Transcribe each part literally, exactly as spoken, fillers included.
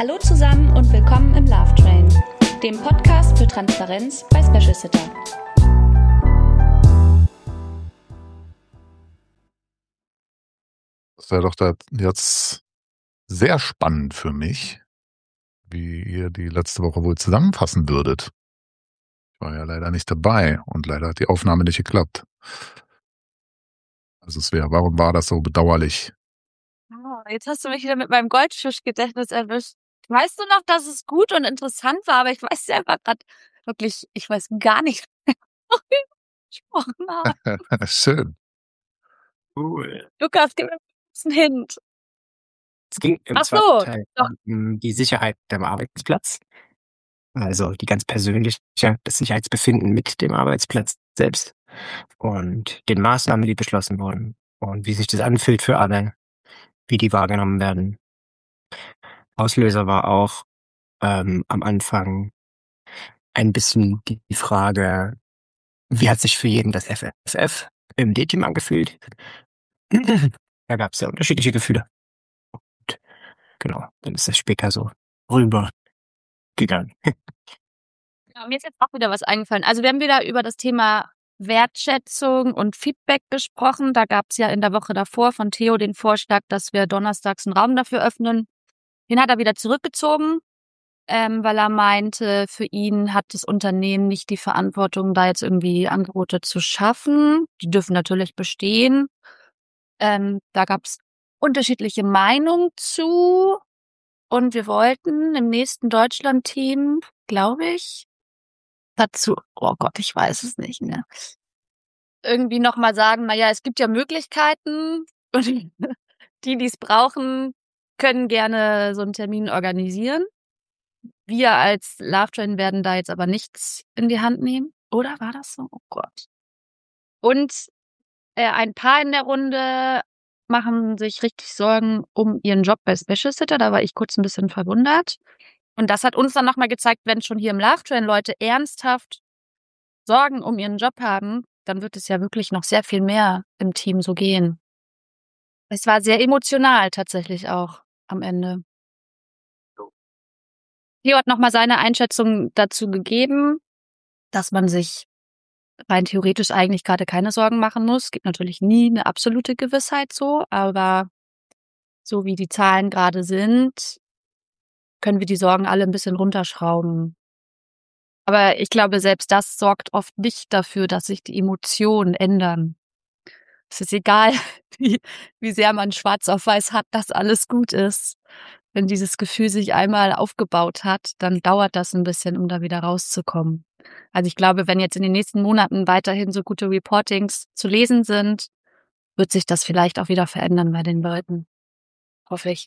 Hallo zusammen und willkommen im Love Train, dem Podcast für Transparenz bei Special Sitter. Das wäre doch da jetzt sehr spannend für mich, wie ihr die letzte Woche wohl zusammenfassen würdet. Ich war ja leider nicht dabei und leider hat die Aufnahme nicht geklappt. Also Svea, warum war das so bedauerlich? Oh, jetzt hast du mich wieder mit meinem Goldfischgedächtnis erwischt. Weißt du noch, dass es gut und interessant war, aber ich weiß selber gerade wirklich, ich weiß gar nicht, worüber wir gesprochen haben. Schön. Cool. Lukas, gib mir einen Hint. Es ging im Ach so, zweiten Teil doch. um die Sicherheit am Arbeitsplatz. Also die ganz persönliche, das Sicherheitsbefinden mit dem Arbeitsplatz selbst und den Maßnahmen, die beschlossen wurden und wie sich das anfühlt für alle, wie die wahrgenommen werden. Auslöser war auch ähm, am Anfang ein bisschen die Frage, wie hat sich für jeden das F F F im D-Team angefühlt? Da gab es ja unterschiedliche Gefühle. Und genau, dann ist das später so rübergegangen. Ja, mir ist jetzt auch wieder was eingefallen. Also wir haben wieder über das Thema Wertschätzung und Feedback gesprochen. Da gab es ja in der Woche davor von Theo den Vorschlag, dass wir donnerstags einen Raum dafür öffnen. Den hat er wieder zurückgezogen, ähm, weil er meinte, für ihn hat das Unternehmen nicht die Verantwortung, da jetzt irgendwie Angebote zu schaffen. Die dürfen natürlich bestehen. Ähm, da gab es unterschiedliche Meinungen zu. Und wir wollten im nächsten Deutschland-Team, glaube ich, dazu, oh Gott, ich weiß es nicht mehr, irgendwie nochmal sagen, naja, es gibt ja Möglichkeiten und die, die es brauchen, können gerne so einen Termin organisieren. Wir als Love Train werden da jetzt aber nichts in die Hand nehmen. Oder war das so? Oh Gott. Und äh, ein paar in der Runde machen sich richtig Sorgen um ihren Job bei Special Sitter. Da war ich kurz ein bisschen verwundert. Und das hat uns dann nochmal gezeigt, wenn schon hier im Love Train Leute ernsthaft Sorgen um ihren Job haben, dann wird es ja wirklich noch sehr viel mehr im Team so gehen. Es war sehr emotional tatsächlich auch am Ende. Theo hat nochmal seine Einschätzung dazu gegeben, dass man sich rein theoretisch eigentlich gerade keine Sorgen machen muss. Es gibt natürlich nie eine absolute Gewissheit so, aber so wie die Zahlen gerade sind, können wir die Sorgen alle ein bisschen runterschrauben. Aber ich glaube, selbst das sorgt oft nicht dafür, dass sich die Emotionen ändern. Es ist egal, wie, wie sehr man schwarz auf weiß hat, dass alles gut ist. Wenn dieses Gefühl sich einmal aufgebaut hat, dann dauert das ein bisschen, um da wieder rauszukommen. Also ich glaube, wenn jetzt in den nächsten Monaten weiterhin so gute Reportings zu lesen sind, wird sich das vielleicht auch wieder verändern bei den Leuten. Hoffe ich.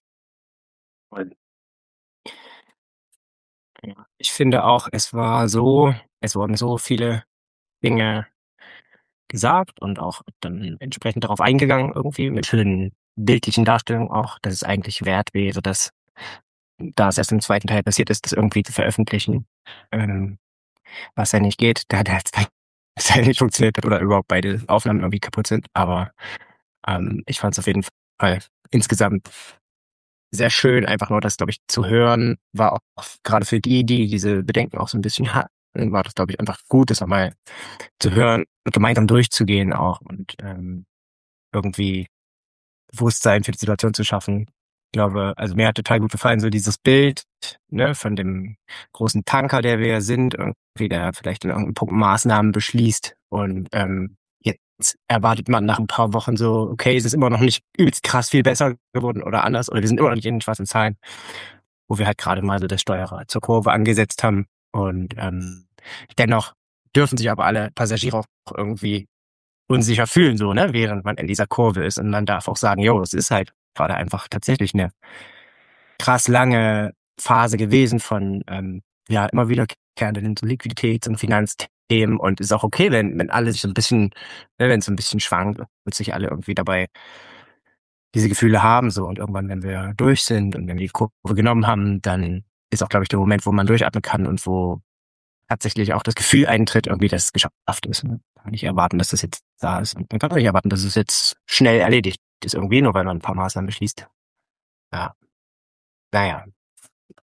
Ich finde auch, es war so, es wurden so viele Dinge gesagt und auch dann entsprechend darauf eingegangen, irgendwie mit schönen bildlichen Darstellungen auch, dass es eigentlich wert wäre, dass, da es erst im zweiten Teil passiert ist, das irgendwie zu veröffentlichen, ähm, was ja nicht geht, da der Teil nicht funktioniert hat oder überhaupt beide Aufnahmen irgendwie kaputt sind, aber ähm, ich fand es auf jeden Fall insgesamt sehr schön, einfach nur das, glaube ich, zu hören, war auch gerade für die, die diese Bedenken auch so ein bisschen hatten, war das, glaube ich, einfach gut, das nochmal zu hören und gemeinsam durchzugehen auch und ähm, irgendwie Bewusstsein für die Situation zu schaffen. Ich glaube, also mir hat total gut gefallen, so dieses Bild, ne, von dem großen Tanker, der wir sind, irgendwie, der vielleicht in irgendeinem Punkt Maßnahmen beschließt und ähm, jetzt erwartet man nach ein paar Wochen so, okay, es ist immer noch nicht übelst krass viel besser geworden oder anders oder wir sind immer noch nicht in den schwarzen Zahlen, wo wir halt gerade mal so das Steuerrad zur Kurve angesetzt haben und ähm, dennoch dürfen sich aber alle Passagiere auch irgendwie unsicher fühlen, so, ne, während man in dieser Kurve ist und man darf auch sagen, jo, es ist halt gerade einfach tatsächlich eine krass lange Phase gewesen von ähm, ja immer wiederkehrenden Liquiditäts- und Finanzthemen und ist auch okay, wenn wenn alle sich so ein bisschen, ne, wenn es so ein bisschen schwankt, wird sich alle irgendwie dabei diese Gefühle haben so und irgendwann, wenn wir durch sind und wenn wir die Kurve genommen haben, dann ist auch, glaube ich, der Moment, wo man durchatmen kann und wo tatsächlich auch das Gefühl eintritt, irgendwie, dass es geschafft ist. Man kann nicht erwarten, dass das jetzt da ist. Und man kann auch nicht erwarten, dass es jetzt schnell erledigt ist irgendwie, nur weil man ein paar Maßnahmen beschließt. Ja. Naja.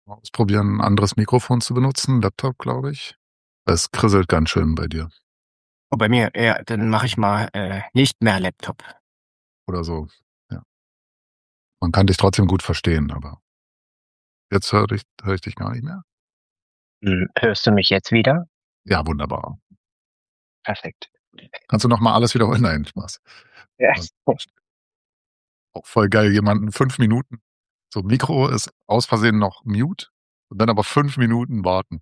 Ausprobieren, ein anderes Mikrofon zu benutzen, Laptop, glaube ich. Es krisselt ganz schön bei dir. Oh, bei mir, ja, dann mache ich mal äh, nicht mehr Laptop. Oder so, ja. Man kann dich trotzdem gut verstehen, aber jetzt höre ich, hör ich dich gar nicht mehr. Hm, hörst du mich jetzt wieder? Ja, wunderbar. Perfekt. Kannst du noch mal alles wiederholen? Nein, Spaß. Ja. Auch voll geil, jemanden fünf Minuten, so Mikro ist aus Versehen noch mute und dann aber fünf Minuten warten.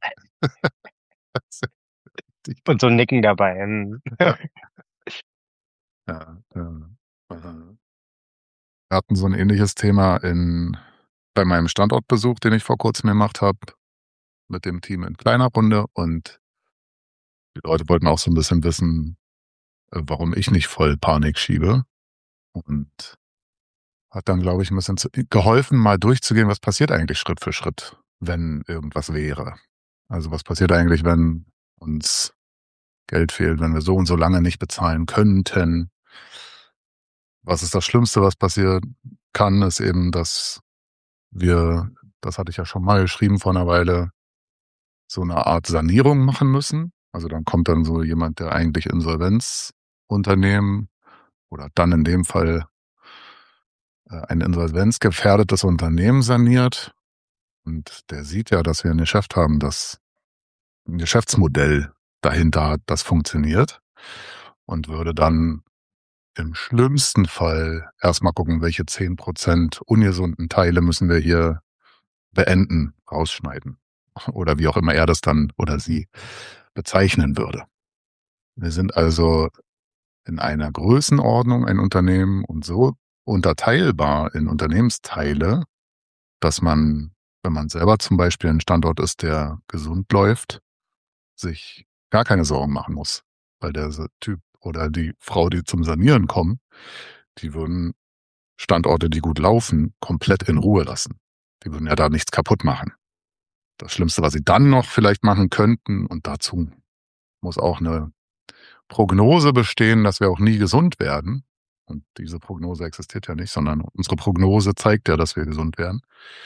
Und so Nicken dabei. hm. Ja, ja. Wir hatten so ein ähnliches Thema in bei meinem Standortbesuch, den ich vor kurzem gemacht habe, mit dem Team in kleiner Runde, und die Leute wollten auch so ein bisschen wissen, äh, warum ich nicht voll Panik schiebe, und hat dann, glaube ich, ein bisschen zu geholfen, mal durchzugehen, was passiert eigentlich Schritt für Schritt, wenn irgendwas wäre. Also, was passiert eigentlich, wenn uns Geld fehlt, wenn wir so und so lange nicht bezahlen könnten? Was ist das Schlimmste, was passieren kann, ist eben, dass wir, das hatte ich ja schon mal geschrieben vor einer Weile, so eine Art Sanierung machen müssen. Also dann kommt dann so jemand, der eigentlich Insolvenzunternehmen oder dann in dem Fall äh, ein insolvenzgefährdetes Unternehmen saniert. Und der sieht ja, dass wir ein Geschäft haben, das ein Geschäftsmodell dahinter hat, das funktioniert, und würde dann im schlimmsten Fall erstmal gucken, welche zehn Prozent ungesunden Teile müssen wir hier beenden, rausschneiden. Oder wie auch immer er das dann oder sie bezeichnen würde. Wir sind also in einer Größenordnung ein Unternehmen und so unterteilbar in Unternehmensteile, dass man, wenn man selber zum Beispiel ein Standort ist, der gesund läuft, sich gar keine Sorgen machen muss. Weil der Typ oder die Frau, die zum Sanieren kommen, die würden Standorte, die gut laufen, komplett in Ruhe lassen. Die würden ja da nichts kaputt machen. Das Schlimmste, was sie dann noch vielleicht machen könnten, und dazu muss auch eine Prognose bestehen, dass wir auch nie gesund werden. Und diese Prognose existiert ja nicht, sondern unsere Prognose zeigt ja, dass wir gesund werden.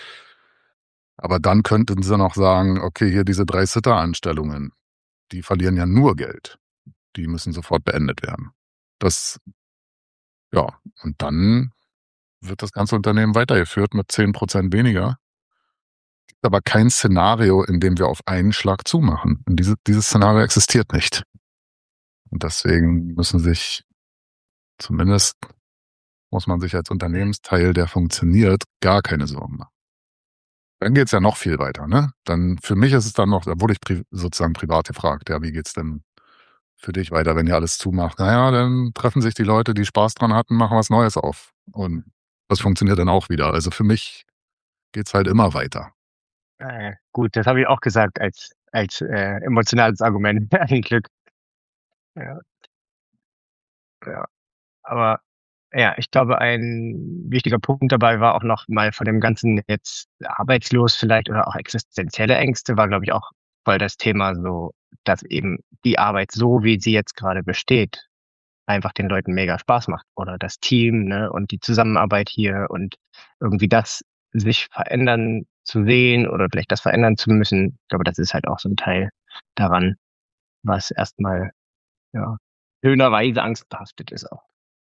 Aber dann könnten sie noch sagen, okay, hier diese drei Sitter-Anstellungen, die verlieren ja nur Geld. Die müssen sofort beendet werden. Das, ja, und dann wird das ganze Unternehmen weitergeführt mit zehn Prozent weniger. Gibt aber kein Szenario, in dem wir auf einen Schlag zumachen. Und diese, dieses Szenario existiert nicht. Und deswegen müssen sich, zumindest muss man sich als Unternehmensteil, der funktioniert, gar keine Sorgen machen. Dann geht's ja noch viel weiter, ne? Dann, für mich ist es dann noch, da wurde ich pri sozusagen privat gefragt, ja, wie geht's denn für dich weiter, wenn ihr alles zumacht? Naja, dann treffen sich die Leute, die Spaß dran hatten, machen was Neues auf. Und das funktioniert dann auch wieder. Also für mich geht's halt immer weiter. Äh, gut, das habe ich auch gesagt als, als äh, emotionales Argument. Ein Glück. Ja. Ja. Aber ja, ich glaube, ein wichtiger Punkt dabei war auch noch mal von dem Ganzen jetzt arbeitslos vielleicht oder auch existenzielle Ängste, war, glaube ich, auch voll das Thema so, dass eben die Arbeit so, wie sie jetzt gerade besteht, einfach den Leuten mega Spaß macht. Oder das Team, ne, und die Zusammenarbeit hier und irgendwie das sich verändern zu sehen oder vielleicht das verändern zu müssen. Ich glaube, das ist halt auch so ein Teil daran, was erstmal, ja, schönerweise angstbehaftet ist auch.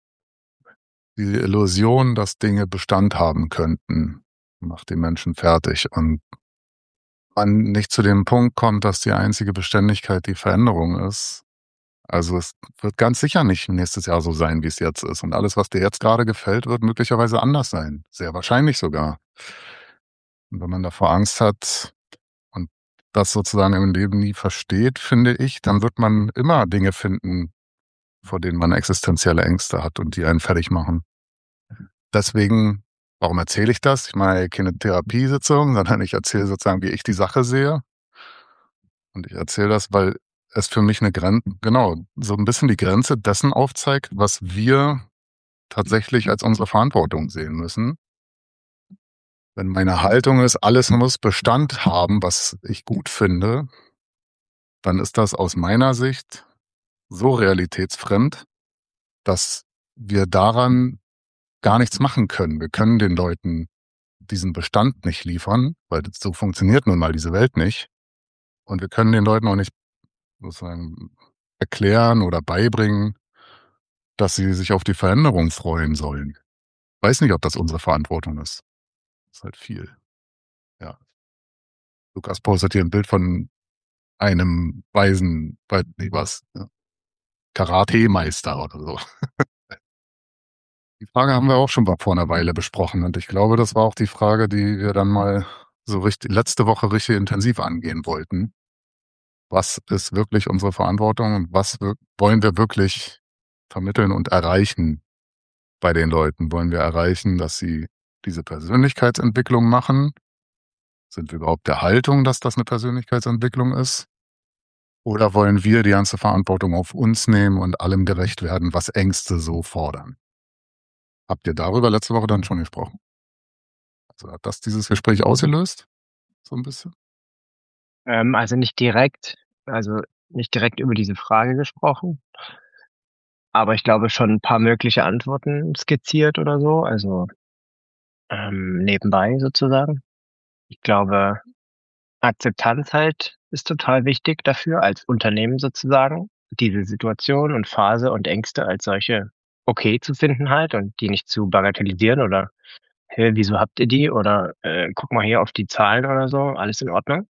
Die Illusion, dass Dinge Bestand haben könnten, macht die Menschen fertig, und man nicht zu dem Punkt kommt, dass die einzige Beständigkeit die Veränderung ist. Also es wird ganz sicher nicht nächstes Jahr so sein, wie es jetzt ist. Und alles, was dir jetzt gerade gefällt, wird möglicherweise anders sein. Sehr wahrscheinlich sogar. Und wenn man davor Angst hat und das sozusagen im Leben nie versteht, finde ich, dann wird man immer Dinge finden, vor denen man existenzielle Ängste hat und die einen fertig machen. Deswegen, warum erzähle ich das? Ich meine keine Therapiesitzung, sondern ich erzähle sozusagen, wie ich die Sache sehe. Und ich erzähle das, weil es für mich eine Grenze, genau, so ein bisschen die Grenze dessen aufzeigt, was wir tatsächlich als unsere Verantwortung sehen müssen. Wenn meine Haltung ist, alles muss Bestand haben, was ich gut finde, dann ist das aus meiner Sicht so realitätsfremd, dass wir daran gar nichts machen können. Wir können den Leuten diesen Bestand nicht liefern, weil so funktioniert nun mal diese Welt nicht. Und wir können den Leuten auch nicht sozusagen erklären oder beibringen, dass sie sich auf die Veränderung freuen sollen. Ich weiß nicht, ob das unsere Verantwortung ist. Das ist halt viel. Ja. Lukas postet hier ein Bild von einem weisen, weiß nicht was, ja, Karate-Meister oder so. Die Frage haben wir auch schon mal vor einer Weile besprochen und ich glaube, das war auch die Frage, die wir dann mal so richtig letzte Woche richtig intensiv angehen wollten. Was ist wirklich unsere Verantwortung und was wir, wollen wir wirklich vermitteln und erreichen bei den Leuten? Wollen wir erreichen, dass sie diese Persönlichkeitsentwicklung machen? Sind wir überhaupt der Haltung, dass das eine Persönlichkeitsentwicklung ist? Oder wollen wir die ganze Verantwortung auf uns nehmen und allem gerecht werden, was Ängste so fordern? Habt ihr darüber letzte Woche dann schon gesprochen? Also hat das dieses Gespräch ausgelöst? So ein bisschen? Ähm, also nicht direkt, also nicht direkt über diese Frage gesprochen, aber ich glaube schon ein paar mögliche Antworten skizziert oder so, also ähm, nebenbei sozusagen. Ich glaube, Akzeptanz halt ist total wichtig dafür, als Unternehmen sozusagen, diese Situation und Phase und Ängste als solche okay zu finden halt und die nicht zu bagatellisieren oder hey, wieso habt ihr die? Oder äh, guck mal hier auf die Zahlen oder so, alles in Ordnung.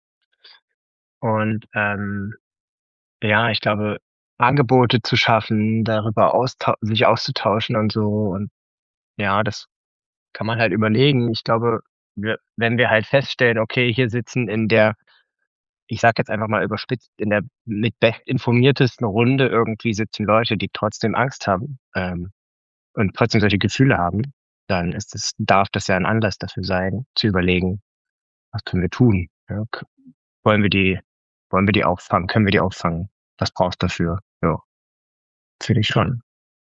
Und ähm, ja, ich glaube, Angebote zu schaffen, darüber austau sich auszutauschen und so. Und ja, das kann man halt überlegen. Ich glaube, wir, wenn wir halt feststellen, okay, hier sitzen in der, ich sag jetzt einfach mal überspitzt, in der mit bestinformiertesten Runde irgendwie sitzen Leute, die trotzdem Angst haben ähm, und trotzdem solche Gefühle haben, dann ist es, darf das ja ein Anlass dafür sein, zu überlegen, was können wir tun? Ja, k- wollen wir die, wollen wir die auffangen? Können wir die auffangen? Was brauchst du dafür? Ja, finde ich schon.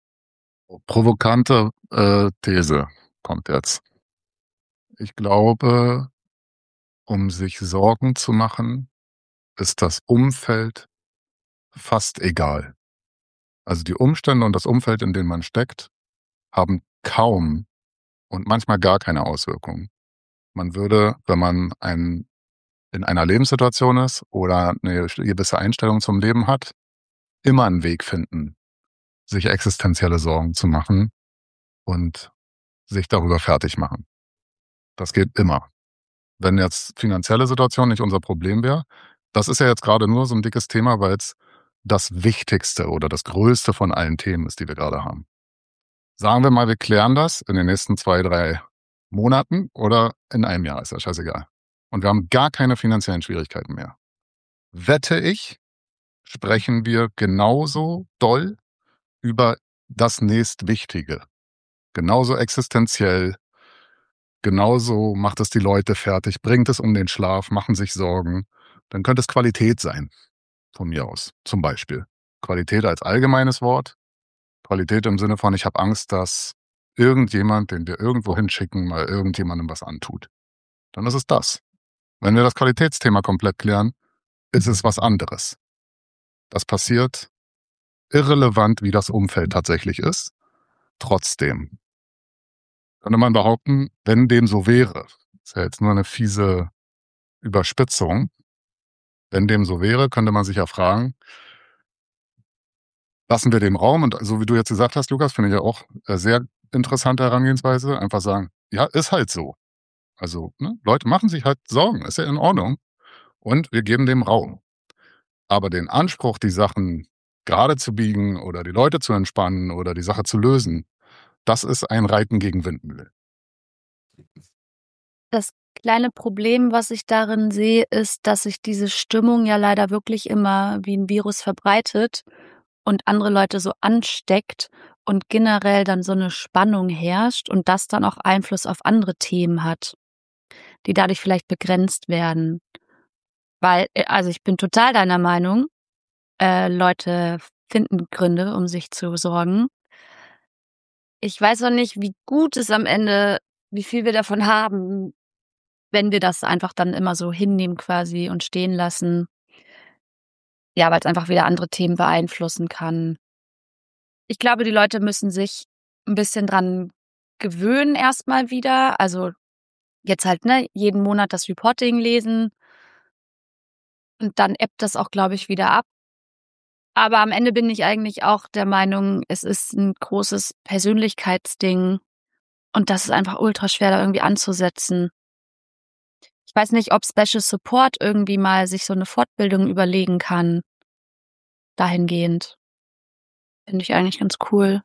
Provokante äh, These kommt jetzt. Ich glaube, um sich Sorgen zu machen, ist das Umfeld fast egal. Also die Umstände und das Umfeld, in dem man steckt, haben kaum und manchmal gar keine Auswirkungen. Man würde, wenn man ein, in einer Lebenssituation ist oder eine gewisse Einstellung zum Leben hat, immer einen Weg finden, sich existenzielle Sorgen zu machen und sich darüber fertig machen. Das geht immer. Wenn jetzt finanzielle Situation nicht unser Problem wäre, das ist ja jetzt gerade nur so ein dickes Thema, weil es das Wichtigste oder das Größte von allen Themen ist, die wir gerade haben. Sagen wir mal, wir klären das in den nächsten zwei, drei Monaten oder in einem Jahr, ist ja scheißegal. Und wir haben gar keine finanziellen Schwierigkeiten mehr. Wette ich, sprechen wir genauso doll über das Nächstwichtige. Genauso existenziell, genauso macht es die Leute fertig, bringt es um den Schlaf, machen sich Sorgen. Dann könnte es Qualität sein, von mir aus, zum Beispiel. Qualität als allgemeines Wort. Qualität im Sinne von, ich habe Angst, dass irgendjemand, den wir irgendwo hinschicken, mal irgendjemandem was antut. Dann ist es das. Wenn wir das Qualitätsthema komplett klären, ist es was anderes. Das passiert irrelevant, wie das Umfeld tatsächlich ist. Trotzdem könnte man behaupten, wenn dem so wäre, ist ja jetzt nur eine fiese Überspitzung, wenn dem so wäre, könnte man sich ja fragen, lassen wir dem Raum, und so wie du jetzt gesagt hast, Lukas, finde ich ja auch äh, sehr interessante Herangehensweise, einfach sagen, ja, ist halt so. Also, ne, Leute machen sich halt Sorgen, ist ja in Ordnung. Und wir geben dem Raum. Aber den Anspruch, die Sachen gerade zu biegen oder die Leute zu entspannen oder die Sache zu lösen, das ist ein Reiten gegen Windmühlen. Das kleine Problem, was ich darin sehe, ist, dass sich diese Stimmung ja leider wirklich immer wie ein Virus verbreitet und andere Leute so ansteckt und generell dann so eine Spannung herrscht und das dann auch Einfluss auf andere Themen hat, die dadurch vielleicht begrenzt werden. Weil, äh, also ich bin total deiner Meinung, äh, Leute finden Gründe, um sich zu sorgen. Ich weiß auch nicht, wie gut es am Ende, wie viel wir davon haben, wenn wir das einfach dann immer so hinnehmen quasi und stehen lassen. Ja, weil es einfach wieder andere Themen beeinflussen kann. Ich glaube, die Leute müssen sich ein bisschen dran gewöhnen erstmal wieder. Also jetzt halt, ne, jeden Monat das Reporting lesen und dann ebbt das auch, glaube ich, wieder ab. Aber am Ende bin ich eigentlich auch der Meinung, es ist ein großes Persönlichkeitsding und das ist einfach ultra schwer, da irgendwie anzusetzen. Ich weiß nicht, ob Special Support irgendwie mal sich so eine Fortbildung überlegen kann, dahingehend. Finde ich eigentlich ganz cool.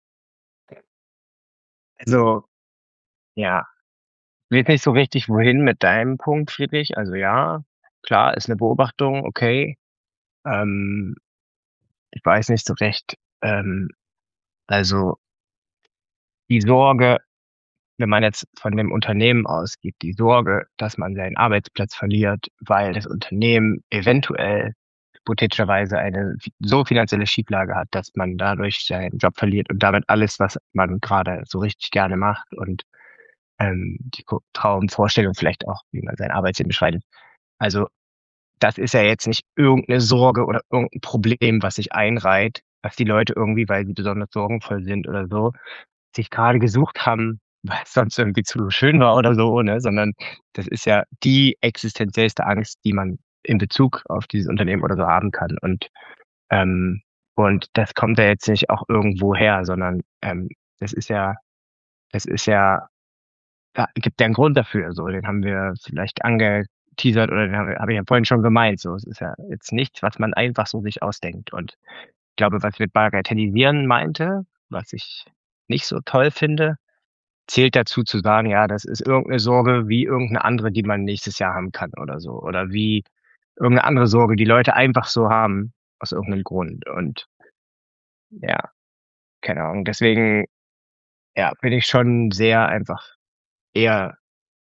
Also, ja, ich weiß nicht so richtig, wohin mit deinem Punkt, Friedrich. Also ja, klar, ist eine Beobachtung, okay. Ähm, ich weiß nicht so recht. Ähm, also die Sorge, wenn man jetzt von dem Unternehmen ausgeht, die Sorge, dass man seinen Arbeitsplatz verliert, weil das Unternehmen eventuell hypothetischerweise eine so finanzielle Schieflage hat, dass man dadurch seinen Job verliert und damit alles, was man gerade so richtig gerne macht und ähm, die Ko- Traumvorstellung vielleicht auch, wie man sein Arbeitsleben beschreitet. Also das ist ja jetzt nicht irgendeine Sorge oder irgendein Problem, was sich einreiht, was die Leute irgendwie, weil sie besonders sorgenvoll sind oder so, sich gerade gesucht haben, weil es sonst irgendwie zu schön war oder so, ne? Sondern das ist ja die existenziellste Angst, die man in Bezug auf dieses Unternehmen oder so haben kann. Und ähm, und das kommt ja jetzt nicht auch irgendwo her, sondern ähm, das ist ja, das ist ja, da gibt ja einen Grund dafür. So, den haben wir vielleicht angeteasert oder den habe hab ich ja vorhin schon gemeint. So, es ist ja jetzt nichts, was man einfach so sich ausdenkt. Und ich glaube, was ich mit Bagatellisieren meinte, was ich nicht so toll finde, zählt dazu zu sagen, ja, das ist irgendeine Sorge wie irgendeine andere, die man nächstes Jahr haben kann oder so. Oder wie irgendeine andere Sorge, die Leute einfach so haben, aus irgendeinem Grund. Und ja, keine Ahnung. Deswegen, ja, bin ich schon sehr einfach eher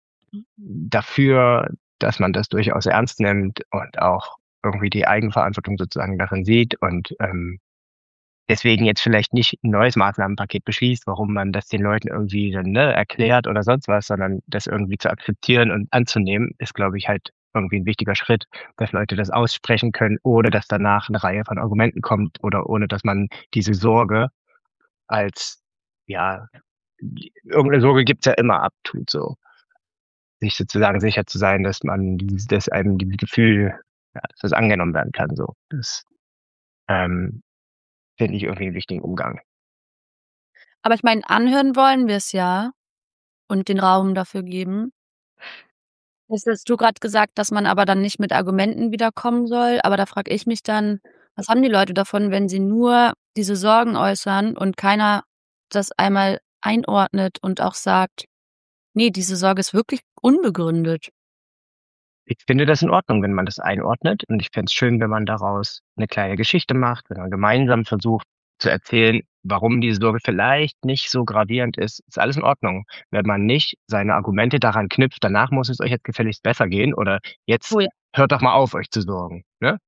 dafür, dass man das durchaus ernst nimmt und auch irgendwie die Eigenverantwortung sozusagen darin sieht und ähm, deswegen jetzt vielleicht nicht ein neues Maßnahmenpaket beschließt, warum man das den Leuten irgendwie dann ne, erklärt oder sonst was, sondern das irgendwie zu akzeptieren und anzunehmen, ist, glaube ich, halt irgendwie ein wichtiger Schritt, dass Leute das aussprechen können, ohne dass danach eine Reihe von Argumenten kommt oder ohne dass man diese Sorge als, ja, irgendeine Sorge gibt's ja immer abtut, so. Sich sozusagen sicher zu sein, dass man dieses, dass einem dieses Gefühl, ja, dass das angenommen werden kann, so. Das, ähm, finde ich irgendwie einen wichtigen Umgang. Aber ich meine, anhören wollen wir es ja und den Raum dafür geben. Jetzt hast du gerade gesagt, dass man aber dann nicht mit Argumenten wiederkommen soll. Aber da frage ich mich dann, was haben die Leute davon, wenn sie nur diese Sorgen äußern und keiner das einmal einordnet und auch sagt, nee, diese Sorge ist wirklich unbegründet. Ich finde das in Ordnung, wenn man das einordnet. Und ich fände es schön, wenn man daraus eine kleine Geschichte macht, wenn man gemeinsam versucht zu erzählen, warum diese Sorge vielleicht nicht so gravierend ist. Ist alles in Ordnung. Wenn man nicht seine Argumente daran knüpft, danach muss es euch jetzt gefälligst besser gehen oder jetzt Oh ja. hört doch mal auf, euch zu sorgen. Ne?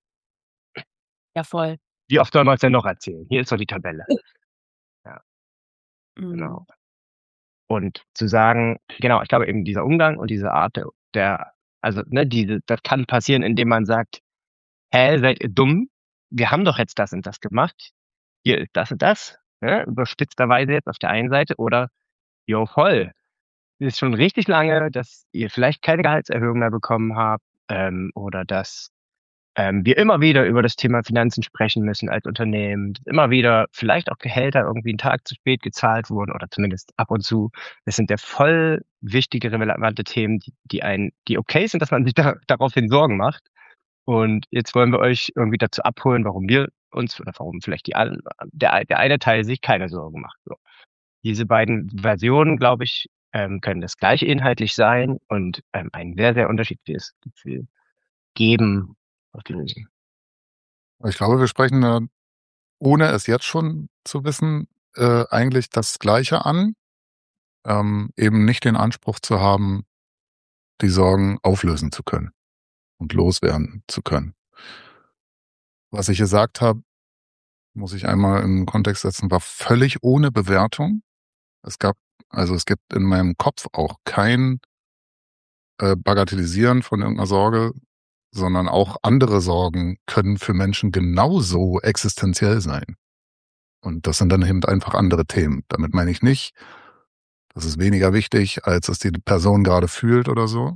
Ja, voll. Wie oft soll man es denn noch erzählen? Hier ist doch die Tabelle. Ja, Mhm. genau. Und zu sagen, genau, ich glaube eben dieser Umgang und diese Art der, der also ne, diese, das kann passieren, indem man sagt, hä, seid ihr dumm? Wir haben doch jetzt das und das gemacht. Hier ist das und das, ne? Überspitzterweise jetzt auf der einen Seite oder, jo, voll. Es ist schon richtig lange, dass ihr vielleicht keine Gehaltserhöhung mehr bekommen habt, ähm, oder dass ähm, wir immer wieder über das Thema Finanzen sprechen müssen als Unternehmen, dass immer wieder vielleicht auch Gehälter irgendwie einen Tag zu spät gezahlt wurden oder zumindest ab und zu. Das sind ja voll wichtige, relevante Themen, die, die einen, die okay sind, dass man sich da, daraufhin Sorgen macht. Und jetzt wollen wir euch irgendwie dazu abholen, warum wir uns oder warum vielleicht die, an- der, der eine Teil sich keine Sorgen macht. So. Diese beiden Versionen, glaube ich, ähm, können das gleiche inhaltlich sein und ähm, ein sehr, sehr unterschiedliches Gefühl geben. Auf die Lösung. Ich glaube, wir sprechen, äh, ohne es jetzt schon zu wissen, äh, eigentlich das Gleiche an. Ähm, eben nicht den Anspruch zu haben, die Sorgen auflösen zu können und loswerden zu können. Was ich gesagt habe, muss ich einmal im Kontext setzen, war völlig ohne Bewertung. Es gab, also es gibt in meinem Kopf auch kein äh, Bagatellisieren von irgendeiner Sorge, sondern auch andere Sorgen können für Menschen genauso existenziell sein. Und das sind dann eben einfach andere Themen. Damit meine ich nicht, Das ist weniger wichtig, als es die Person gerade fühlt oder so.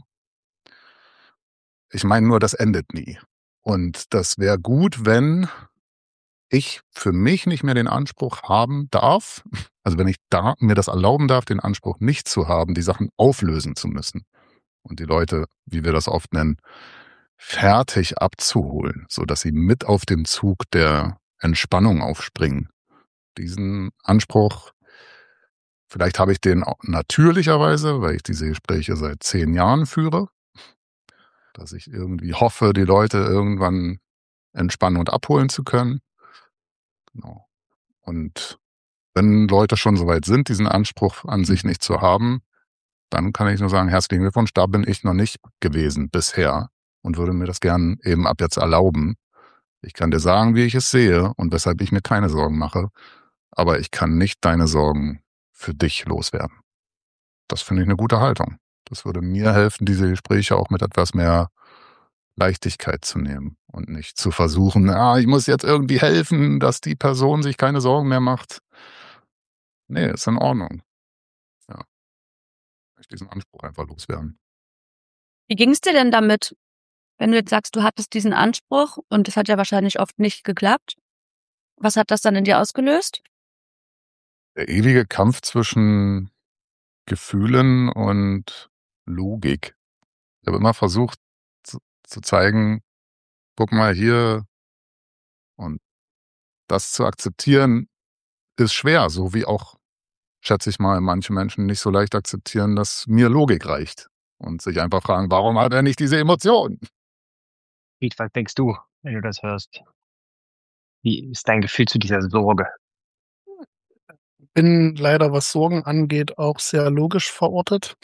Ich meine nur, das endet nie. Und das wäre gut, wenn ich für mich nicht mehr den Anspruch haben darf, also wenn ich da, mir das erlauben darf, den Anspruch nicht zu haben, die Sachen auflösen zu müssen und die Leute, wie wir das oft nennen, fertig abzuholen, sodass sie mit auf dem Zug der Entspannung aufspringen. Diesen Anspruch, vielleicht habe ich den auch natürlicherweise, weil ich diese Gespräche seit zehn Jahren führe, dass ich irgendwie hoffe, die Leute irgendwann entspannen und abholen zu können. Genau. Und wenn Leute schon so weit sind, diesen Anspruch an sich nicht zu haben, dann kann ich nur sagen, herzlichen Glückwunsch, da bin ich noch nicht gewesen bisher und würde mir das gern eben ab jetzt erlauben. Ich kann dir sagen, wie ich es sehe und weshalb ich mir keine Sorgen mache, aber ich kann nicht deine Sorgen für dich loswerden. Das finde ich eine gute Haltung. Das würde mir helfen, diese Gespräche auch mit etwas mehr Leichtigkeit zu nehmen und nicht zu versuchen, ah, ich muss jetzt irgendwie helfen, dass die Person sich keine Sorgen mehr macht. Nee, ist in Ordnung. Ja. Ich möchte diesen Anspruch einfach loswerden. Wie ging es dir denn damit, wenn du jetzt sagst, du hattest diesen Anspruch und es hat ja wahrscheinlich oft nicht geklappt? Was hat das dann in dir ausgelöst? Der ewige Kampf zwischen Gefühlen und Logik. Ich habe immer versucht zu, zu zeigen, guck mal hier, und das zu akzeptieren ist schwer, so wie auch, schätze ich mal, manche Menschen nicht so leicht akzeptieren, dass mir Logik reicht und sich einfach fragen, warum hat er nicht diese Emotionen? Piet, was denkst du, wenn du das hörst? Wie ist dein Gefühl zu dieser Sorge? Bin leider, was Sorgen angeht, auch sehr logisch verortet.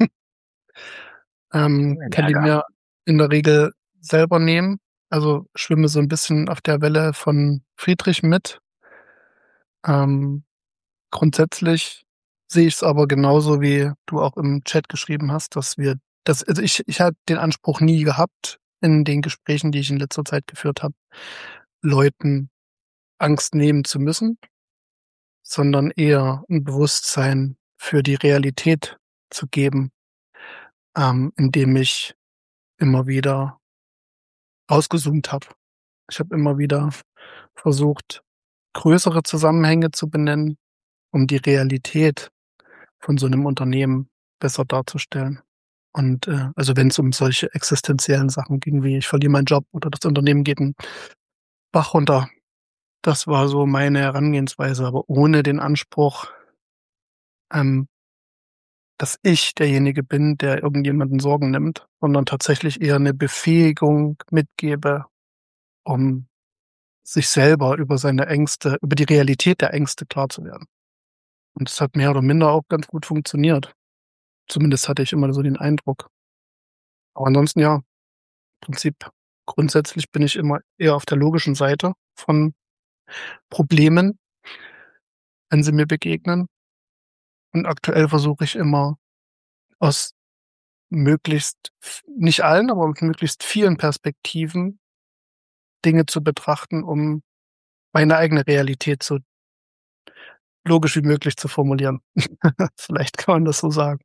ähm, Ein kann die Ärger. mir in der Regel selber nehmen. Also schwimme so ein bisschen auf der Welle von Friedrich mit. Ähm, grundsätzlich sehe ich es aber genauso, wie du auch im Chat geschrieben hast, dass wir das, also ich, ich habe den Anspruch nie gehabt, in den Gesprächen, die ich in letzter Zeit geführt habe, Leuten Angst nehmen zu müssen, sondern eher ein Bewusstsein für die Realität zu geben, ähm, indem ich immer wieder ausgezoomt habe. Ich habe immer wieder versucht, größere Zusammenhänge zu benennen, um die Realität von so einem Unternehmen besser darzustellen. Und äh, also wenn es um solche existenziellen Sachen ging, wie ich verliere meinen Job oder das Unternehmen geht einen Bach runter, das war so meine Herangehensweise, aber ohne den Anspruch, ähm, dass ich derjenige bin, der irgendjemanden Sorgen nimmt, sondern tatsächlich eher eine Befähigung mitgebe, um sich selber über seine Ängste, über die Realität der Ängste klar zu werden. Und das hat mehr oder minder auch ganz gut funktioniert. Zumindest hatte ich immer so den Eindruck. Aber ansonsten ja, im Prinzip grundsätzlich bin ich immer eher auf der logischen Seite von Problemen, wenn sie mir begegnen. Und aktuell versuche ich immer aus möglichst, nicht allen, aber mit möglichst vielen Perspektiven Dinge zu betrachten, um meine eigene Realität so logisch wie möglich zu formulieren. Vielleicht kann man das so sagen.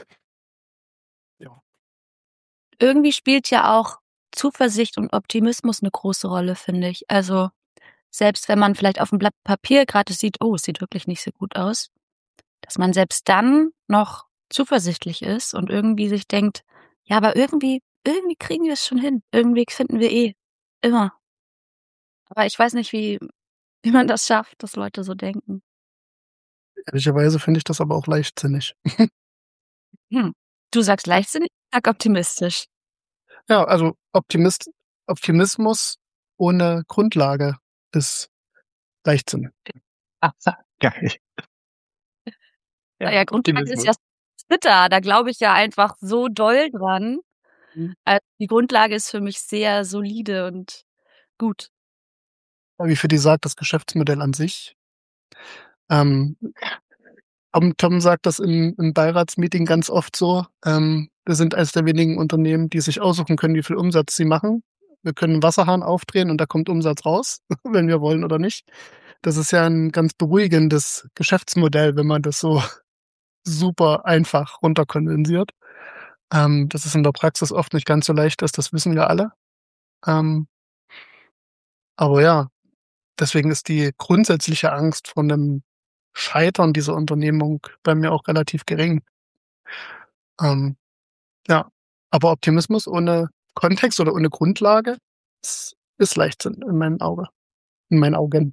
Ja. Irgendwie spielt ja auch Zuversicht und Optimismus eine große Rolle, finde ich. Also selbst wenn man vielleicht auf dem Blatt Papier gerade sieht, oh, es sieht wirklich nicht so gut aus, dass man selbst dann noch zuversichtlich ist und irgendwie sich denkt, ja, aber irgendwie, irgendwie kriegen wir es schon hin. Irgendwie finden wir eh immer. Aber ich weiß nicht, wie, wie man das schafft, dass Leute so denken. Ehrlicherweise finde ich das aber auch leichtsinnig. Hm. Du sagst leichtsinnig, ich sag optimistisch. Ja, also Optimist, Optimismus ohne Grundlage ist Leichtsinn. Ah, geil. Ja, naja, Grundlage ist ja Twitter, da glaube ich ja einfach so doll dran. Mhm. Also die Grundlage ist für mich sehr solide und gut. Wie für die sagt, das Geschäftsmodell an sich. Ähm, Tom sagt das im, im Beiratsmeeting ganz oft so. Ähm, wir sind eines der wenigen Unternehmen, die sich aussuchen können, wie viel Umsatz sie machen. Wir können einen Wasserhahn aufdrehen und da kommt Umsatz raus, wenn wir wollen oder nicht. Das ist ja ein ganz beruhigendes Geschäftsmodell, wenn man das so super einfach runterkondensiert. Ähm, dass es in der Praxis oft nicht ganz so leicht ist, das wissen wir alle. Ähm, aber ja, deswegen ist die grundsätzliche Angst vor einem Scheitern dieser Unternehmung bei mir auch relativ gering. Ähm, ja, aber Optimismus ohne Kontext oder ohne Grundlage ist, ist Leichtsinn in meinen Auge, in meinen Augen.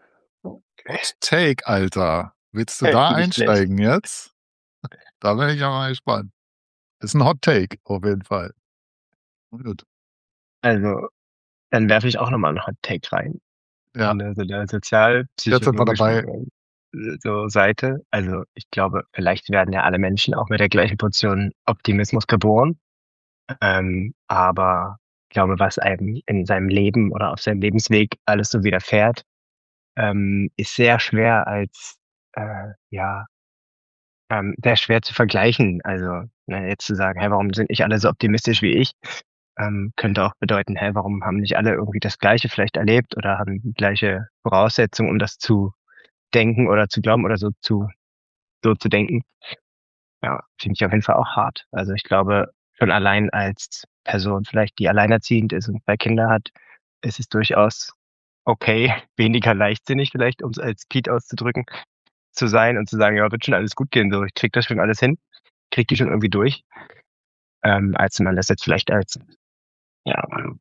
Hot Take, Alter. Willst du Äh, da nicht schlecht. einsteigen jetzt? Da bin ich ja mal gespannt. Ist ein Hot Take, auf jeden Fall. Gut. Also, dann werfe ich auch nochmal einen Hot Take rein. Ja, Von der, so der jetzt sind wir sozialpsychologischen dabei. äh, so Seite. Also, ich glaube, vielleicht werden ja alle Menschen auch mit der gleichen Portion Optimismus geboren. Ähm, aber ich glaube, was einem in seinem Leben oder auf seinem Lebensweg alles so widerfährt, ähm, ist sehr schwer als, äh, ja, ähm, sehr schwer zu vergleichen. Also, ne, jetzt zu sagen, hey, warum sind nicht alle so optimistisch wie ich? Ähm, könnte auch bedeuten, hey, warum haben nicht alle irgendwie das Gleiche vielleicht erlebt oder haben die gleiche Voraussetzung, um das zu denken oder zu glauben oder so zu, so zu denken. Ja, finde ich auf jeden Fall auch hart. Also ich glaube, schon allein als Person vielleicht, die alleinerziehend ist und zwei Kinder hat, ist es durchaus okay, weniger leichtsinnig vielleicht, um es als Pete auszudrücken, zu sein und zu sagen, ja, wird schon alles gut gehen, so, ich krieg das schon alles hin, krieg die schon irgendwie durch, ähm, als man das jetzt vielleicht als, ja,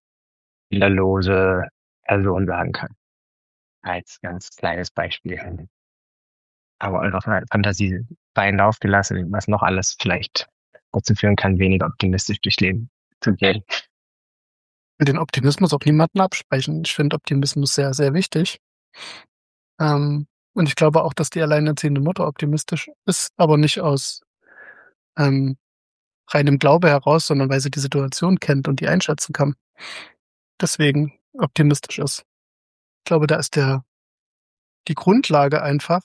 kinderlose Person sagen kann. Als ganz kleines Beispiel. Aber eurer Fantasie freien Lauf gelassen, was noch alles vielleicht dazu führen kann, weniger optimistisch durchs Leben zu gehen. Ich will den Optimismus auch niemanden absprechen. Ich finde Optimismus sehr, sehr wichtig. Ähm, und ich glaube auch, dass die alleinerziehende Mutter optimistisch ist, aber nicht aus ähm, reinem Glaube heraus, sondern weil sie die Situation kennt und die einschätzen kann. Deswegen optimistisch ist. Ich glaube, da ist der die Grundlage einfach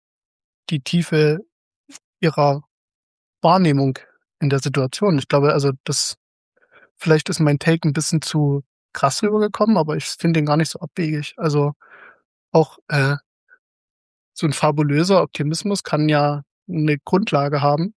die Tiefe ihrer Wahrnehmung in der Situation. Ich glaube, also das vielleicht ist mein Take ein bisschen zu krass rübergekommen, aber ich finde ihn gar nicht so abwegig. Also auch äh, so ein fabulöser Optimismus kann ja eine Grundlage haben,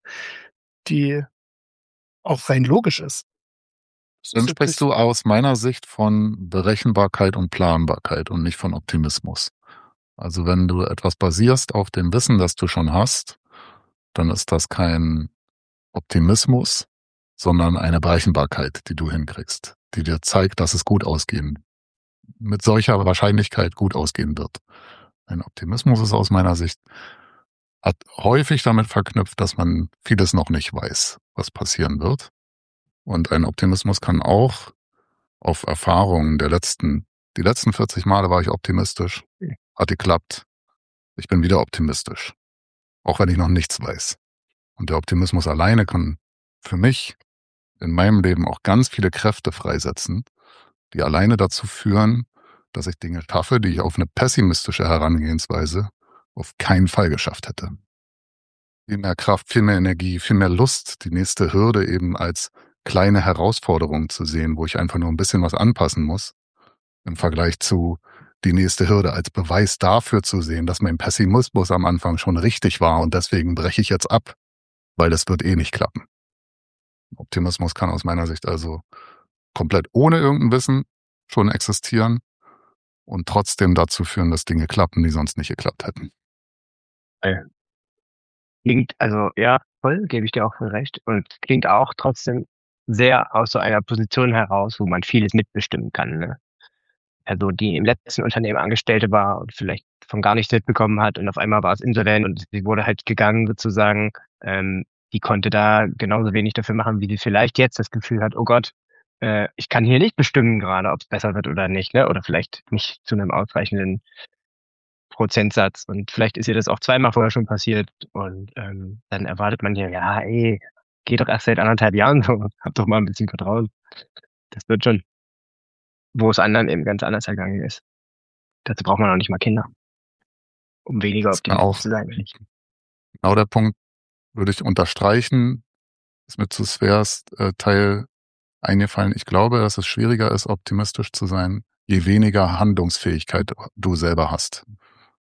die auch rein logisch ist. Das Dann ist sprichst wirklich du aus meiner Sicht von Berechenbarkeit und Planbarkeit und nicht von Optimismus. Also wenn du etwas basierst auf dem Wissen, das du schon hast, dann ist das kein Optimismus, sondern eine Berechenbarkeit, die du hinkriegst, die dir zeigt, dass es gut ausgehen, mit solcher Wahrscheinlichkeit gut ausgehen wird. Ein Optimismus ist aus meiner Sicht, hat häufig damit verknüpft, dass man vieles noch nicht weiß, was passieren wird. Und ein Optimismus kann auch auf Erfahrungen der letzten, die letzten vierzig Male war ich optimistisch, hat geklappt. Ich bin wieder optimistisch, auch wenn ich noch nichts weiß. Und der Optimismus alleine kann für mich in meinem Leben auch ganz viele Kräfte freisetzen, die alleine dazu führen, dass ich Dinge schaffe, die ich auf eine pessimistische Herangehensweise auf keinen Fall geschafft hätte. Viel mehr Kraft, viel mehr Energie, viel mehr Lust, die nächste Hürde eben als kleine Herausforderung zu sehen, wo ich einfach nur ein bisschen was anpassen muss, im Vergleich zu die nächste Hürde als Beweis dafür zu sehen, dass mein Pessimismus am Anfang schon richtig war und deswegen breche ich jetzt ab, weil das wird eh nicht klappen. Optimismus kann aus meiner Sicht also komplett ohne irgendein Wissen schon existieren und trotzdem dazu führen, dass Dinge klappen, die sonst nicht geklappt hätten. Klingt, also ja, voll, gebe ich dir auch voll recht. Und klingt auch trotzdem sehr aus so einer Position heraus, wo man vieles mitbestimmen kann. Ne? Also die im letzten Unternehmen Angestellte war und vielleicht von gar nichts mitbekommen hat und auf einmal war es insolvent und sie wurde halt gegangen sozusagen. Ähm, die konnte da genauso wenig dafür machen, wie die vielleicht jetzt das Gefühl hat, oh Gott, äh, ich kann hier nicht bestimmen gerade, ob es besser wird oder nicht, ne? Oder vielleicht nicht zu einem ausreichenden Prozentsatz. Und vielleicht ist ihr das auch zweimal vorher schon passiert. Und ähm, dann erwartet man ja, ja, ey, geht doch erst seit anderthalb Jahren so, hab doch mal ein bisschen Vertrauen. Das wird schon. Wo es anderen eben ganz anders ergangen ist. Dazu braucht man auch nicht mal Kinder. Um weniger Das ist mir optimistisch auch zu sein, wenn ich. genau der Punkt, würde ich unterstreichen, ist mir zu schwerst äh, Teil eingefallen. Ich glaube, dass es schwieriger ist, optimistisch zu sein, je weniger Handlungsfähigkeit du selber hast.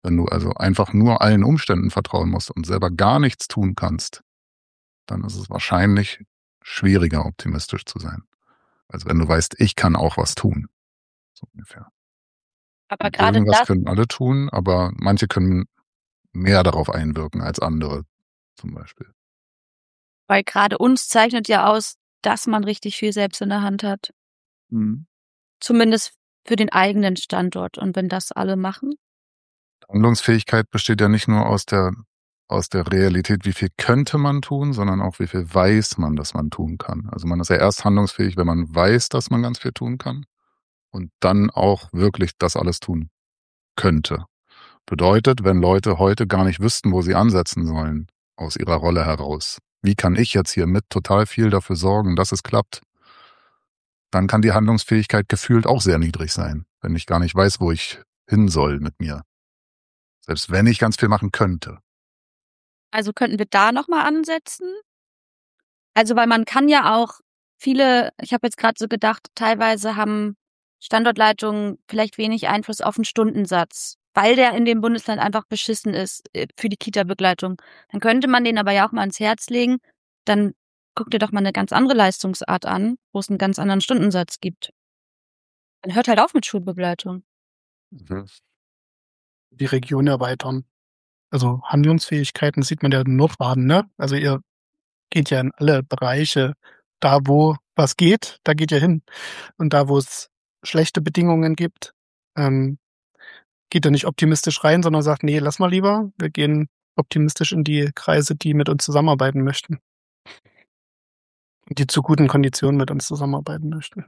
Wenn du also einfach nur allen Umständen vertrauen musst und selber gar nichts tun kannst, dann ist es wahrscheinlich schwieriger, optimistisch zu sein. Also wenn du weißt, ich kann auch was tun. So ungefähr. Aber Und gerade irgendwas das, können alle tun, aber manche können mehr darauf einwirken als andere, zum Beispiel. weil gerade uns zeichnet ja aus, dass man richtig viel selbst in der Hand hat. Mhm. Zumindest für den eigenen Standort. Und wenn das alle machen, Handlungsfähigkeit besteht ja nicht nur aus der, aus der Realität, wie viel könnte man tun, sondern auch, wie viel weiß man, dass man tun kann. Also man ist ja erst handlungsfähig, wenn man weiß, dass man ganz viel tun kann und dann auch wirklich das alles tun könnte. Bedeutet, wenn Leute heute gar nicht wüssten, wo sie ansetzen sollen, aus ihrer Rolle heraus, wie kann ich jetzt hier mit total viel dafür sorgen, dass es klappt, dann kann die Handlungsfähigkeit gefühlt auch sehr niedrig sein, wenn ich gar nicht weiß, wo ich hin soll mit mir. Selbst wenn ich ganz viel machen könnte. also könnten wir da nochmal ansetzen? Also weil man kann ja auch viele, ich habe jetzt gerade so gedacht, teilweise haben Standortleitungen vielleicht wenig Einfluss auf den Stundensatz, weil der in dem Bundesland einfach beschissen ist äh, für die Kita-Begleitung. Dann könnte man den aber ja auch mal ans Herz legen. Dann guck dir doch mal eine ganz andere Leistungsart an, wo es einen ganz anderen Stundensatz gibt. Dann hört halt auf mit Schulbegleitung. Mhm. Die Region erweitern. Also Handlungsfähigkeiten sieht man ja in Nordbaden, ne? Also ihr geht ja in alle Bereiche. Da, wo was geht, da geht ihr hin. Und da, wo es schlechte Bedingungen gibt, ähm, geht ihr nicht optimistisch rein, sondern sagt, nee, lass mal lieber. Wir gehen optimistisch in die Kreise, die mit uns zusammenarbeiten möchten. Die zu guten Konditionen mit uns zusammenarbeiten möchten.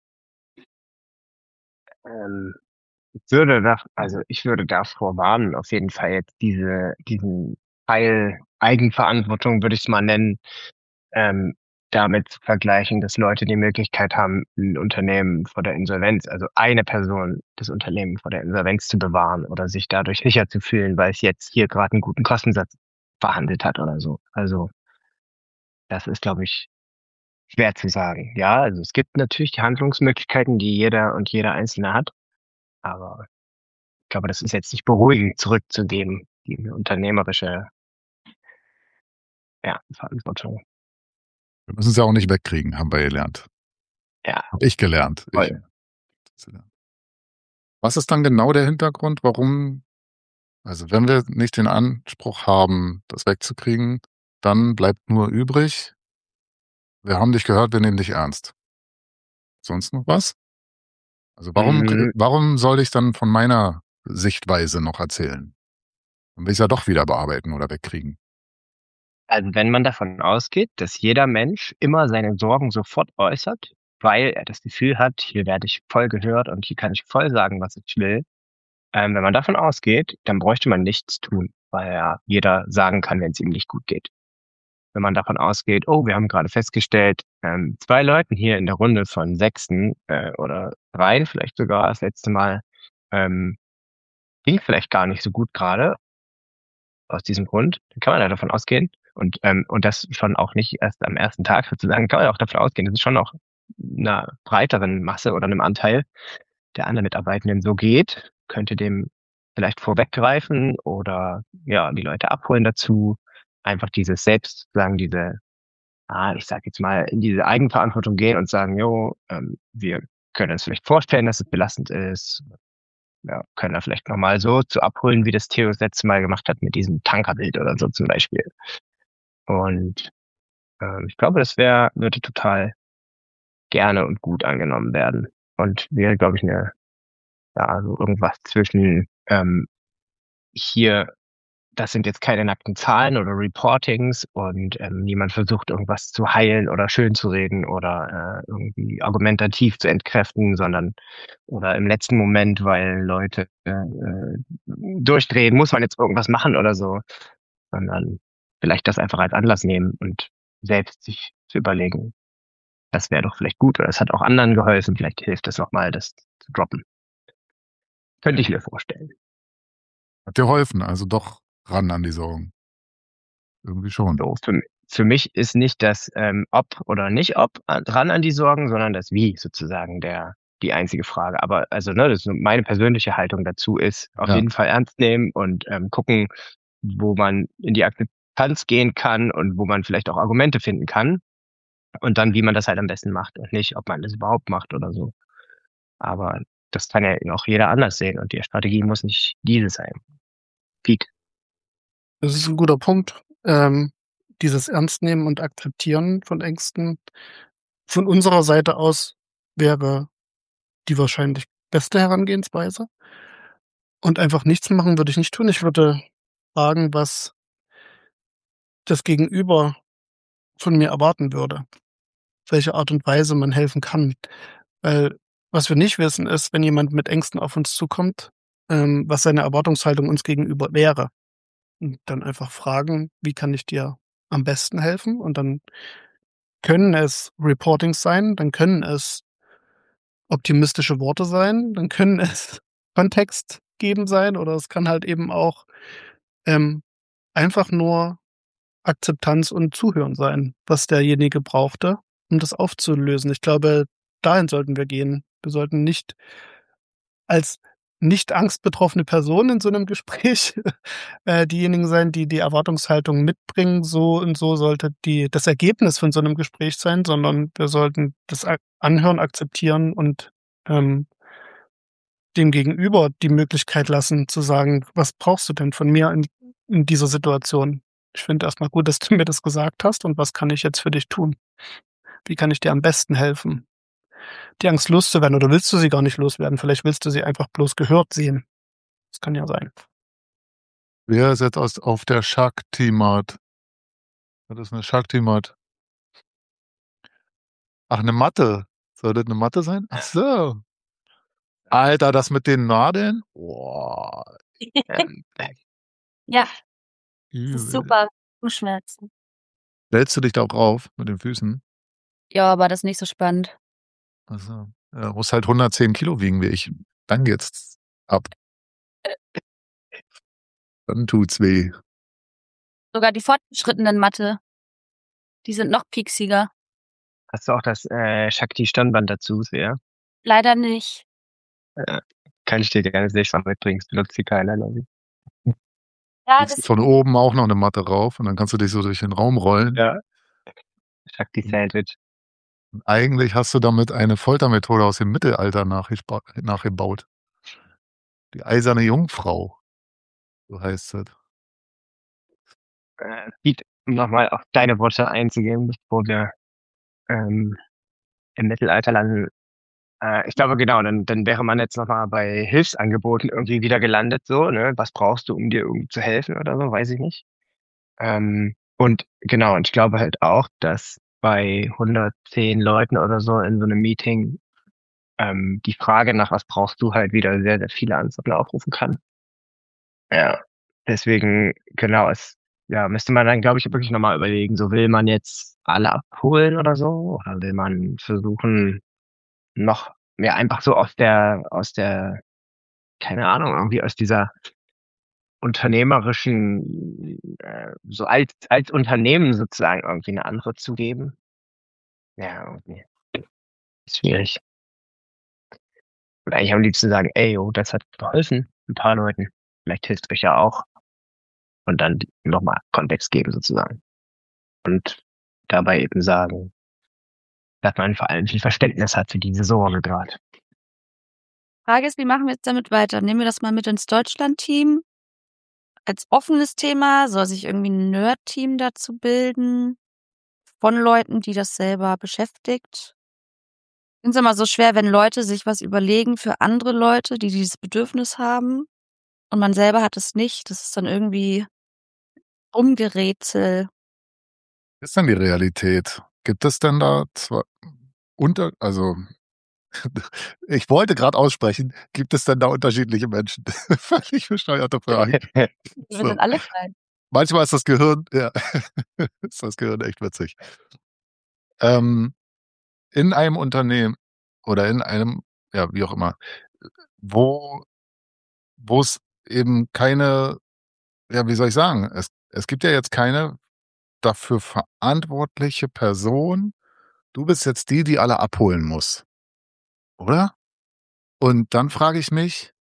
Ähm, ich würde da, also ich würde davor warnen, auf jeden Fall jetzt diese, diesen Teil Eigenverantwortung, würde ich es mal nennen, ähm, damit zu vergleichen, dass Leute die Möglichkeit haben, ein Unternehmen vor der Insolvenz, also eine Person das Unternehmen vor der Insolvenz zu bewahren oder sich dadurch sicher zu fühlen, weil es jetzt hier gerade einen guten Kostensatz verhandelt hat oder so. Also das ist, glaube ich, schwer zu sagen. Ja, also es gibt natürlich die Handlungsmöglichkeiten, die jeder und jeder Einzelne hat, aber ich glaube, das ist jetzt nicht beruhigend zurückzugeben, die unternehmerische ja, Verantwortung. Wir müssen es ja auch nicht wegkriegen, haben wir gelernt. Ja, Hab ich gelernt. Ich, voll. was ist dann genau der Hintergrund, warum, also wenn wir nicht den Anspruch haben, das wegzukriegen, dann bleibt nur übrig, wir haben dich gehört, wir nehmen dich ernst. Sonst noch was? Also warum, Mhm. warum soll ich dann von meiner Sichtweise noch erzählen? Dann will ich es ja doch wieder bearbeiten oder wegkriegen. Also wenn man davon ausgeht, dass jeder Mensch immer seine Sorgen sofort äußert, weil er das Gefühl hat, hier werde ich voll gehört und hier kann ich voll sagen, was ich will. Ähm, wenn man davon ausgeht, dann bräuchte man nichts tun, weil ja jeder sagen kann, wenn es ihm nicht gut geht. Wenn man davon ausgeht, oh, wir haben gerade festgestellt, ähm, zwei Leuten hier in der Runde von Sechsten äh, oder dreien vielleicht sogar das letzte Mal ähm, ging vielleicht gar nicht so gut gerade aus diesem Grund, dann kann man ja davon ausgehen und ähm, und das schon auch nicht erst am ersten Tag sozusagen, kann man ja auch davon ausgehen, dass es schon auch einer breiteren Masse oder einem Anteil der anderen Mitarbeitenden so geht, könnte dem vielleicht vorweggreifen oder ja die Leute abholen dazu, einfach dieses selbst sagen diese ah, ich sage jetzt mal, in diese Eigenverantwortung gehen und sagen, jo, ähm, wir können uns vielleicht vorstellen, dass es belastend ist. Ja, können da vielleicht nochmal so zu abholen, wie das Theo das letzte Mal gemacht hat mit diesem Tankerbild oder so zum Beispiel. Und ähm, ich glaube, das wäre, würde total gerne und gut angenommen werden. Und wäre, glaube ich, eine, ja, so irgendwas zwischen ähm, hier das sind jetzt keine nackten Zahlen oder Reportings und ähm, niemand versucht irgendwas zu heilen oder schön zu reden oder äh, irgendwie argumentativ zu entkräften, sondern oder im letzten Moment, weil Leute äh, durchdrehen, muss man jetzt irgendwas machen oder so, sondern vielleicht das einfach als Anlass nehmen und selbst sich zu überlegen, das wäre doch vielleicht gut oder es hat auch anderen geholfen, vielleicht hilft es nochmal, das zu droppen. Könnte ich mir vorstellen. Hat dir geholfen, also doch ran an die Sorgen. Irgendwie schon. So, für, für mich ist nicht das ähm, ob oder nicht ob an, ran an die Sorgen, sondern das wie sozusagen der die einzige Frage. Aber also, ne, das ist meine persönliche Haltung dazu ist, auf Ja. jeden Fall ernst nehmen und ähm, gucken, wo man in die Akzeptanz gehen kann und wo man vielleicht auch Argumente finden kann. Und dann, wie man das halt am besten macht und nicht, ob man das überhaupt macht oder so. Aber das kann ja auch jeder anders sehen und die Strategie muss nicht diese sein. Pete. Das ist ein guter Punkt. Ähm, dieses Ernstnehmen und Akzeptieren von Ängsten von unserer Seite aus wäre die wahrscheinlich beste Herangehensweise. Und einfach nichts machen würde ich nicht tun. Ich würde fragen, was das Gegenüber von mir erwarten würde. Auf welche Art und Weise man helfen kann. Weil was wir nicht wissen, ist, wenn jemand mit Ängsten auf uns zukommt, ähm, was seine Erwartungshaltung uns gegenüber wäre. Und dann einfach fragen, wie kann ich dir am besten helfen? Und dann können es Reportings sein, dann können es optimistische Worte sein, dann können es Kontext geben sein oder es kann halt eben auch ähm, einfach nur Akzeptanz und Zuhören sein, was derjenige brauchte, um das aufzulösen. Ich glaube, dahin sollten wir gehen. Wir sollten nicht als nicht angstbetroffene Person in so einem Gespräch äh, diejenigen sein, die die Erwartungshaltung mitbringen. So und so sollte die das Ergebnis von so einem Gespräch sein, sondern wir sollten das a- anhören, akzeptieren und ähm, dem Gegenüber die Möglichkeit lassen zu sagen, was brauchst du denn von mir in, in dieser Situation? Ich finde erstmal gut, dass du mir das gesagt hast und was kann ich jetzt für dich tun? Wie kann ich dir am besten helfen? Die Angst loszuwerden oder willst du sie gar nicht loswerden? Vielleicht willst du sie einfach bloß gehört sehen. Das kann ja sein. Wer ist jetzt aus, auf der Shakti-Mat? Was ist eine Shakti-Mat? Ach, eine Matte. Soll das eine Matte sein? Ach so. Alter, das mit den Nadeln? Boah, Ähm, Ja, das übel. ist super. Schmerzen. Stellst du dich da auch rauf mit den Füßen? Ja, aber das ist nicht so spannend. Also, ja, muss halt hundertzehn Kilo wiegen wie ich. Dann geht's ab. Dann tut's weh. Sogar die fortgeschrittenen Mathe, die sind noch pieksiger. hast du auch das äh, Shakti-Stirnband dazu, sehr? Leider nicht. Äh, kann ich dir gerne sehr mal mitbringen. Das benutzt hier keiner, glaube ich. Ja, Legst das von oben auch noch eine Matte rauf und dann kannst du dich so durch den Raum rollen. Ja. Shakti-Sandwich. Und eigentlich hast du damit eine Foltermethode aus dem Mittelalter nachgeba- nachgebaut. Die eiserne Jungfrau, so heißt es. Äh, Pete, um nochmal auf deine Worte einzugehen, bevor wir ähm, im Mittelalter landen. Äh, ich glaube, genau, dann, dann wäre man jetzt nochmal bei Hilfsangeboten irgendwie wieder gelandet, so, ne? Was brauchst du, um dir irgendwie zu helfen oder so, weiß ich nicht. Ähm, und genau, und ich glaube halt auch, dass bei hundertzehn Leuten oder so in so einem Meeting ähm, die Frage nach was brauchst du halt wieder sehr, sehr viele Antworten aufrufen kann. Ja, deswegen, genau, es ja, müsste man dann, glaube ich, wirklich nochmal überlegen, so will man jetzt alle abholen oder so, oder will man versuchen, noch mehr einfach so aus der, aus der, keine Ahnung, irgendwie aus dieser unternehmerischen, äh, so als, als Unternehmen sozusagen irgendwie eine Antwort zu geben. Ja, irgendwie. Ist schwierig. Und eigentlich am liebsten sagen, ey, oh, das hat geholfen, ein paar Leuten. Vielleicht hilft euch ja auch. Und dann nochmal Kontext geben sozusagen. Und dabei eben sagen, dass man vor allem viel Verständnis hat für diese Sorge gerade. Frage ist, wie machen wir jetzt damit weiter? Nehmen wir das mal mit ins Deutschland-Team als offenes Thema? Soll sich irgendwie ein Nerd-Team dazu bilden? Von Leuten, die das selber beschäftigt? Ich finde es immer so schwer, wenn Leute sich was überlegen für andere Leute, die dieses Bedürfnis haben und man selber hat es nicht. Das ist dann irgendwie Rumgerätsel. Was ist denn die Realität? Gibt es denn da zwar unter, also ich wollte gerade aussprechen, gibt es denn da unterschiedliche Menschen? Völlig bescheuerte Frage. Wir So. sind alle klein. Manchmal ist das Gehirn, ja, ist das Gehirn echt witzig. Ähm, in einem Unternehmen oder in einem, ja, wie auch immer, wo, wo es eben keine, ja, wie soll ich sagen, es, es gibt ja jetzt keine dafür verantwortliche Person. Du bist jetzt die, die alle abholen muss. Oder? Und dann frage ich mich,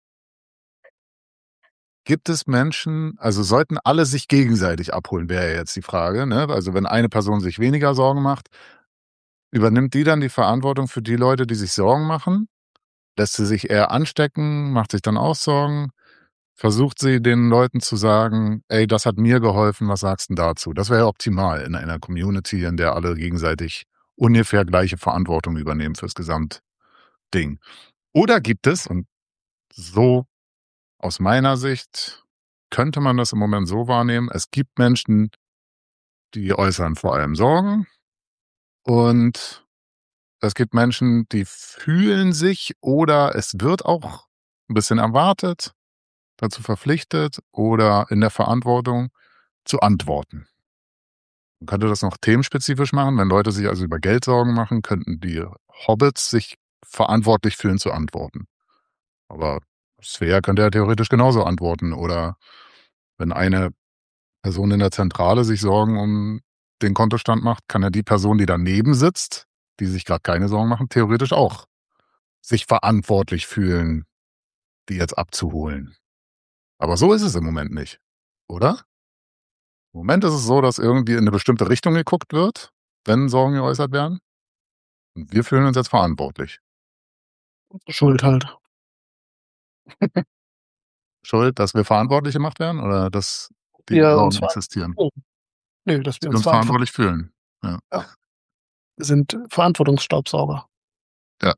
gibt es Menschen, also sollten alle sich gegenseitig abholen, wäre ja jetzt die Frage, ne? Also wenn eine Person sich weniger Sorgen macht, übernimmt die dann die Verantwortung für die Leute, die sich Sorgen machen? Lässt sie sich eher anstecken, macht sich dann auch Sorgen? Versucht sie den Leuten zu sagen, ey, das hat mir geholfen, was sagst du dazu? Das wäre ja optimal in einer Community, in der alle gegenseitig ungefähr gleiche Verantwortung übernehmen fürs Gesamtding. Oder gibt es, und so aus meiner Sicht könnte man das im Moment so wahrnehmen, es gibt Menschen, die äußern vor allem Sorgen, und es gibt Menschen, die fühlen sich oder es wird auch ein bisschen erwartet, dazu verpflichtet oder in der Verantwortung zu antworten. Man könnte das noch themenspezifisch machen. Wenn Leute sich also über Geld Sorgen machen, könnten die Hobbits sich verantwortlich fühlen zu antworten. Aber Svea könnte ja theoretisch genauso antworten. Oder wenn eine Person in der Zentrale sich Sorgen um den Kontostand macht, kann ja die Person, die daneben sitzt, die sich gerade keine Sorgen machen, theoretisch auch sich verantwortlich fühlen, die jetzt abzuholen. Aber so ist es im Moment nicht, oder? Im Moment ist es so, dass irgendwie in eine bestimmte Richtung geguckt wird, wenn Sorgen geäußert werden. Und wir fühlen uns jetzt verantwortlich. Schuld halt. Schuld, dass wir verantwortlich gemacht werden oder dass die Wir Sorgen uns ver- existieren? Oh. Nö, dass Dass wir wir uns uns verantwortlich verantwortlich fühlen. Ja. Wir sind Verantwortungsstaubsauger. Ja.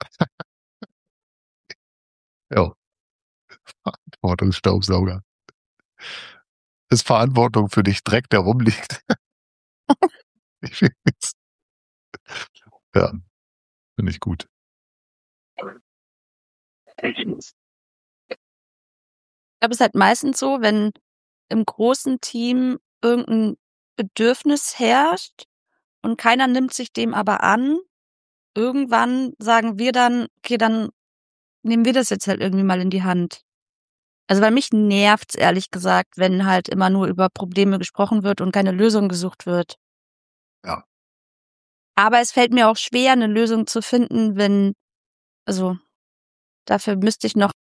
Ja. Verantwortungsstaubsauger. Ist Verantwortung für dich Dreck, der rumliegt? Ich find's- ja, finde ich gut. Ich glaube, es ist halt meistens so, wenn im großen Team irgendein Bedürfnis herrscht und keiner nimmt sich dem aber an, irgendwann sagen wir dann, okay, dann nehmen wir das jetzt halt irgendwie mal in die Hand. Also weil mich nervt's ehrlich gesagt, wenn halt immer nur über Probleme gesprochen wird und keine Lösung gesucht wird. Ja. Aber es fällt mir auch schwer, eine Lösung zu finden, wenn, also dafür müsste ich noch